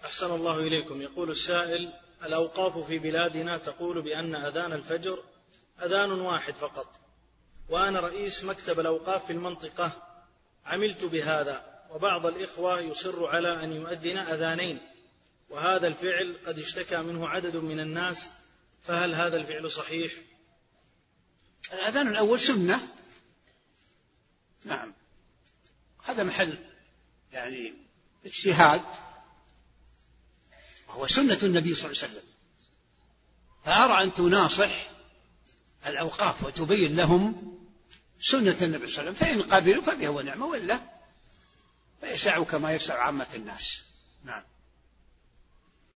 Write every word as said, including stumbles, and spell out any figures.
أحسن الله إليكم. يقول السائل: الأوقاف في بلادنا تقول بأن أذان الفجر أذان واحد فقط، وأنا رئيس مكتب الأوقاف في المنطقة عملت بهذا، وبعض الإخوة يصر على أن يؤذن أذانين، وهذا الفعل قد اشتكى منه عدد من الناس، فهل هذا الفعل صحيح؟ الأذان الأول سنة، نعم، هذا محل يعني اجتهاد، وهو سنة النبي صلى الله عليه وسلم، فأرى أن تناصح الأوقاف وتبين لهم سنة النبي صلى الله عليه وسلم، فإن قبلوا فبها ونعمة، وإلا فيسعوا كما يسع عامة الناس. نعم.